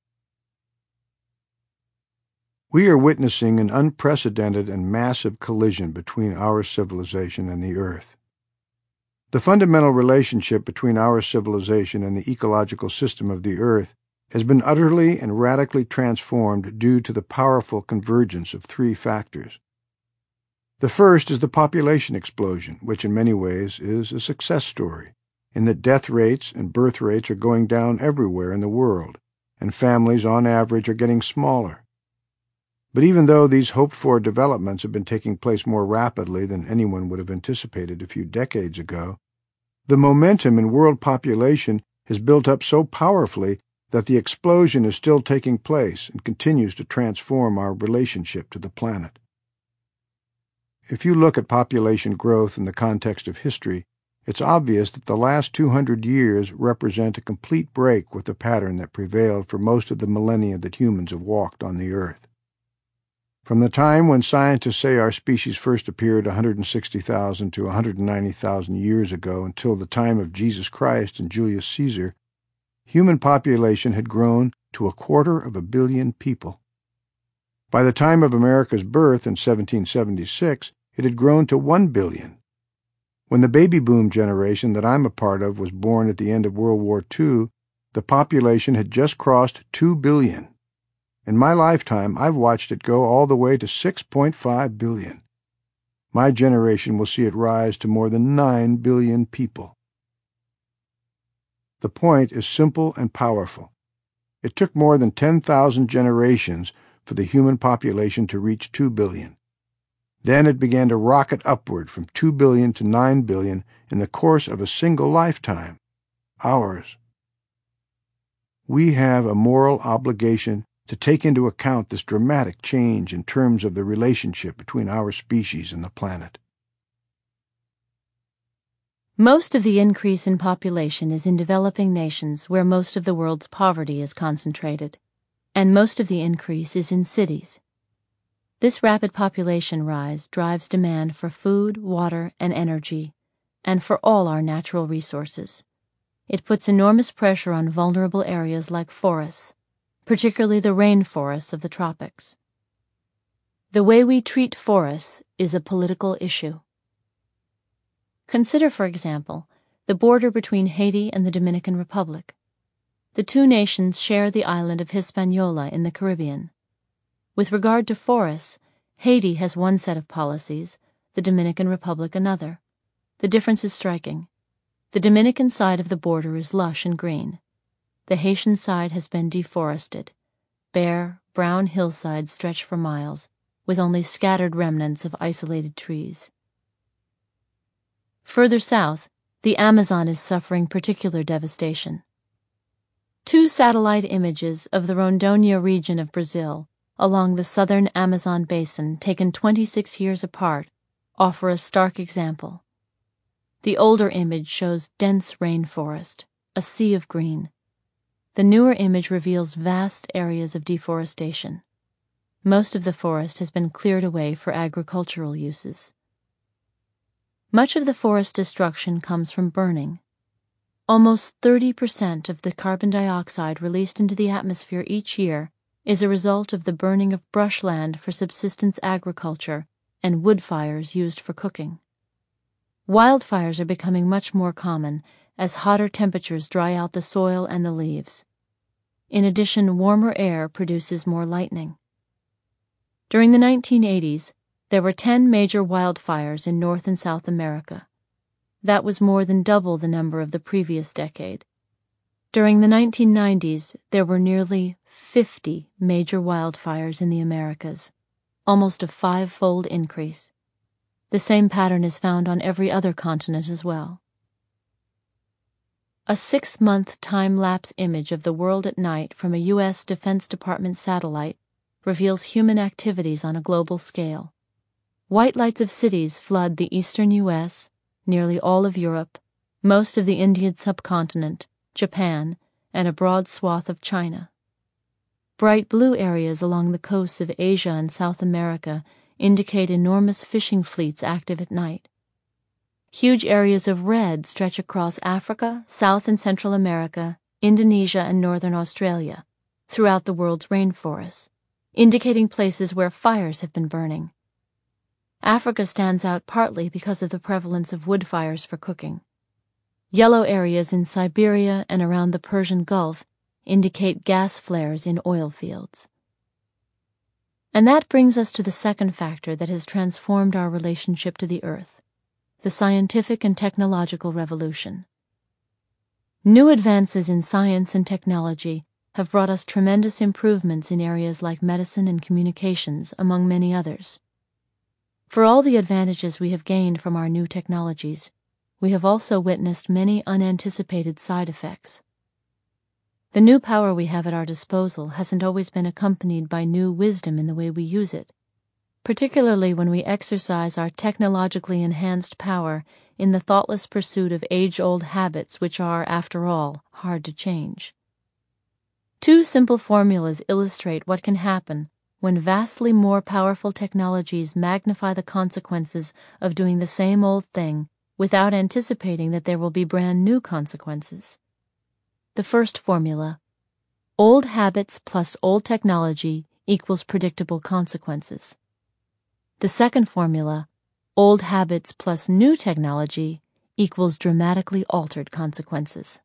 We are witnessing an unprecedented and massive collision between our civilization and the Earth. The fundamental relationship between our civilization and the ecological system of the Earth has been utterly and radically transformed due to the powerful convergence of three factors. The first is the population explosion, which in many ways is a success story, in that death rates and birth rates are going down everywhere in the world, and families on average are getting smaller. But even though these hoped-for developments have been taking place more rapidly than anyone would have anticipated a few decades ago, the momentum in world population has built up so powerfully that the explosion is still taking place and continues to transform our relationship to the planet. If you look at population growth in the context of history, it's obvious that the last 200 years represent a complete break with the pattern that prevailed for most of the millennia that humans have walked on the Earth. From the time when scientists say our species first appeared 160,000 to 190,000 years ago until the time of Jesus Christ and Julius Caesar, human population had grown to 250 million people. By the time of America's birth in 1776, it had grown to 1 billion. When the baby boom generation that I'm a part of was born at the end of World War II, the population had just crossed 2 billion. In my lifetime, I've watched it go all the way to 6.5 billion. My generation will see it rise to more than 9 billion people. The point is simple and powerful. It took more than 10,000 generations for the human population to reach 2 billion. Then it began to rocket upward from 2 billion to 9 billion in the course of a single lifetime, ours. We have a moral obligation to take into account this dramatic change in terms of the relationship between our species and the planet. Most of the increase in population is in developing nations where most of the world's poverty is concentrated, and most of the increase is in cities. This rapid population rise drives demand for food, water, and energy, and for all our natural resources. It puts enormous pressure on vulnerable areas like forests, particularly the rainforests of the tropics. The way we treat forests is a political issue. Consider, for example, the border between Haiti and the Dominican Republic. The two nations share the island of Hispaniola in the Caribbean. With regard to forests, Haiti has one set of policies, the Dominican Republic another. The difference is striking. The Dominican side of the border is lush and green. The Haitian side has been deforested. Bare, brown hillsides stretch for miles, with only scattered remnants of isolated trees. Further south, the Amazon is suffering particular devastation. Two satellite images of the Rondônia region of Brazil, along the southern Amazon basin, taken 26 years apart, offer a stark example. The older image shows dense rainforest, a sea of green. The newer image reveals vast areas of deforestation. Most of the forest has been cleared away for agricultural uses. Much of the forest destruction comes from burning. Almost 30% of the carbon dioxide released into the atmosphere each year is a result of the burning of brushland for subsistence agriculture and wood fires used for cooking. Wildfires are becoming much more common as hotter temperatures dry out the soil and the leaves. In addition, warmer air produces more lightning. During the 1980s, there were 10 major wildfires in North and South America. That was more than double the number of the previous decade. During the 1990s, there were nearly 50 major wildfires in the Americas, almost a 5-fold increase. The same pattern is found on every other continent as well. A 6-month time-lapse image of the world at night from a U.S. Defense Department satellite reveals human activities on a global scale. White lights of cities flood the eastern U.S., nearly all of Europe, most of the Indian subcontinent, Japan, and a broad swath of China. Bright blue areas along the coasts of Asia and South America indicate enormous fishing fleets active at night. Huge areas of red stretch across Africa, South and Central America, Indonesia, and northern Australia, throughout the world's rainforests, indicating places where fires have been burning. Africa stands out partly because of the prevalence of wood fires for cooking. Yellow areas in Siberia and around the Persian Gulf indicate gas flares in oil fields. And that brings us to the second factor that has transformed our relationship to the Earth: the scientific and technological revolution. New advances in science and technology have brought us tremendous improvements in areas like medicine and communications, among many others. For all the advantages we have gained from our new technologies, we have also witnessed many unanticipated side effects. The new power we have at our disposal hasn't always been accompanied by new wisdom in the way we use it, particularly when we exercise our technologically enhanced power in the thoughtless pursuit of age-old habits which are, after all, hard to change. 2 simple formulas illustrate what can happen when vastly more powerful technologies magnify the consequences of doing the same old thing without anticipating that there will be brand new consequences. The first formula: old habits plus old technology equals predictable consequences. The second formula: old habits plus new technology equals dramatically altered consequences.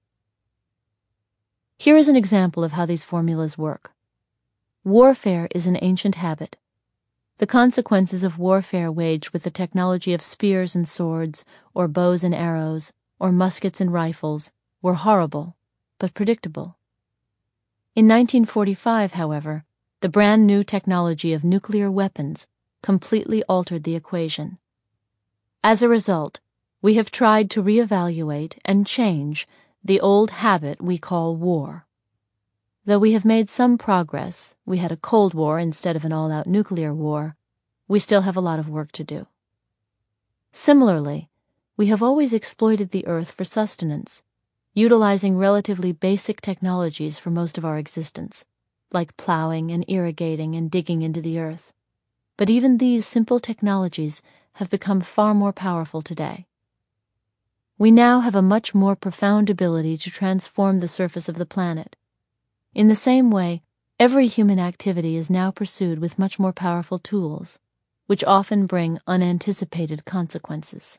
Here is an example of how these formulas work. Warfare is an ancient habit. The consequences of warfare waged with the technology of spears and swords, or bows and arrows, or muskets and rifles, were horrible, but predictable. In 1945, however, the brand new technology of nuclear weapons completely altered the equation. As a result, we have tried to reevaluate and change the old habit we call war. Though we have made some progress, we had a Cold War instead of an all-out nuclear war, we still have a lot of work to do. Similarly, we have always exploited the earth for sustenance, utilizing relatively basic technologies for most of our existence, like plowing and irrigating and digging into the earth. But even these simple technologies have become far more powerful today. We now have a much more profound ability to transform the surface of the planet. In the same way, every human activity is now pursued with much more powerful tools, which often bring unanticipated consequences.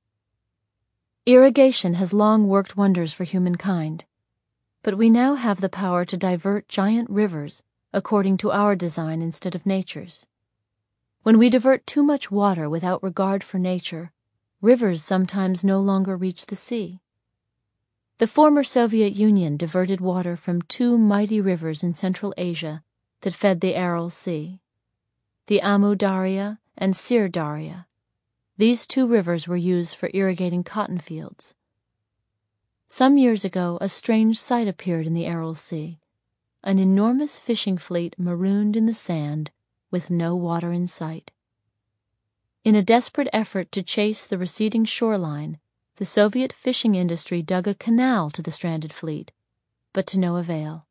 Irrigation has long worked wonders for humankind, but we now have the power to divert giant rivers according to our design instead of nature's. When we divert too much water without regard for nature, rivers sometimes no longer reach the sea. The former Soviet Union diverted water from 2 mighty rivers in Central Asia that fed the Aral Sea, the Amu Darya and Sir Darya. These 2 rivers were used for irrigating cotton fields. Some years ago, a strange sight appeared in the Aral Sea: an enormous fishing fleet marooned in the sand with no water in sight. In a desperate effort to chase the receding shoreline, the Soviet fishing industry dug a canal to the stranded fleet, but to no avail.